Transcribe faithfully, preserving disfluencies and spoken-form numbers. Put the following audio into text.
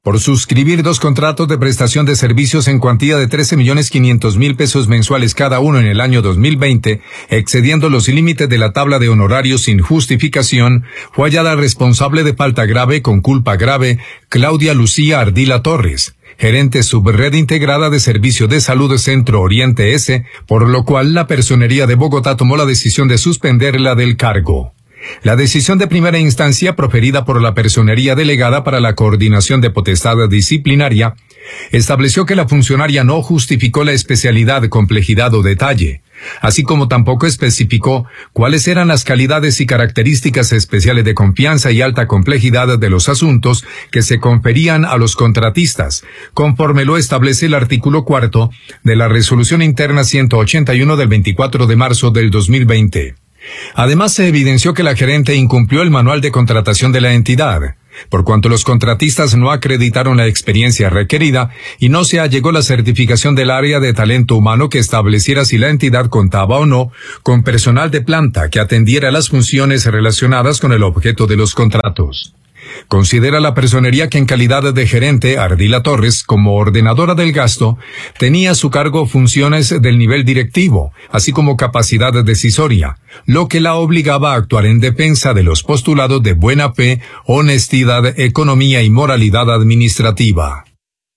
por suscribir dos contratos de prestación de servicios en cuantía de trece millones quinientos mil pesos mensuales cada uno en el año dos mil veinte, excediendo los límites de la tabla de honorarios sin justificación, fue hallada responsable de falta grave con culpa grave Claudia Lucía Ardila Torres, gerente subred integrada de Servicio de Salud Centro Oriente S, por lo cual la Personería de Bogotá tomó la decisión de suspenderla del cargo. La decisión de primera instancia, proferida por la Personería Delegada para la Coordinación de Potestad Disciplinaria, estableció que la funcionaria no justificó la especialidad, complejidad o detalle, así como tampoco especificó cuáles eran las calidades y características especiales de confianza y alta complejidad de los asuntos que se conferían a los contratistas, conforme lo establece el artículo cuarto de la Resolución Interna ciento ochenta y uno del veinticuatro de marzo del dos mil veinte. Además, se evidenció que la gerente incumplió el manual de contratación de la entidad, por cuanto los contratistas no acreditaron la experiencia requerida y no se allegó la certificación del área de talento humano que estableciera si la entidad contaba o no con personal de planta que atendiera las funciones relacionadas con el objeto de los contratos. Considera la Personería que en calidad de gerente, Ardila Torres, como ordenadora del gasto, tenía a su cargo funciones del nivel directivo, así como capacidad decisoria, lo que la obligaba a actuar en defensa de los postulados de buena fe, honestidad, economía y moralidad administrativa.